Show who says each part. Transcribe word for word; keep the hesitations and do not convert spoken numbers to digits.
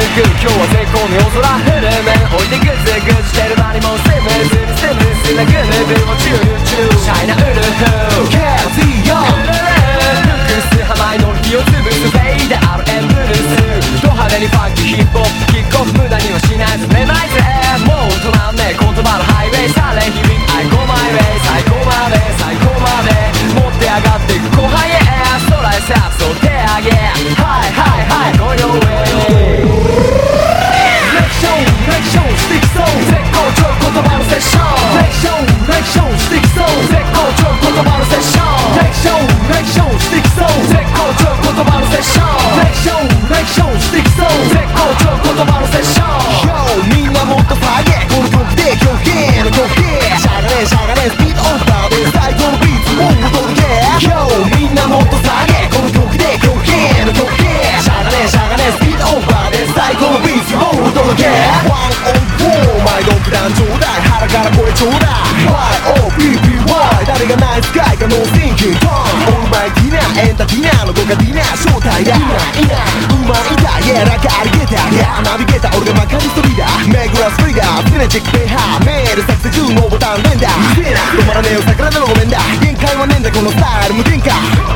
Speaker 1: く今日は絶好の夜空フルメン置いてグズグズしてる間にもスムーズにスムーズなグルーブをチューチューシャイなウルフケアティーヨン複数ハマイの火を潰すフェイダー アールエム ブルースド派手にファンキーヒップホップキックオフ無駄にはしないぜめまいぜもう止まんねえ言葉のハイウェイされ響き I go my way 最高まで最高まで持って上がっていく後輩へ空へさそう手上げ Hi hi hi go your way レクションレクションスティックソー絶好調言葉のセッションレクションレクションスティックソー絶好調言葉のセッションレクションレクションスティックソー絶好調言葉のセッションレクションレクションスティックソー絶好調言葉のセッション Yo みんなもっと下げこの曲で狂気の曲しゃがれしゃがれスピードオーバーで最高のビーツを踊るけ Yo みんなもっと下げこの曲で狂気の曲しゃがれしゃがれスピードオーバーで最高のビーツを踊るけ ワンオンフォー毎度プランちょうだい腹から声ちょうだい ワイオーピーピーワイ 誰がナイスガイかノーシンキングトーンオールマイティナエンタティナのボカティナ正体だいないなうまいんだ Yeah なんかありげた Yeah ナビゲーター俺がマカリストリーダーメグラスフリーダー常にチェックペーハーメール作成中のボタン連打うぜえな止まらねえよ桜なのごめんだ限界はねえんだこのスタイル無限化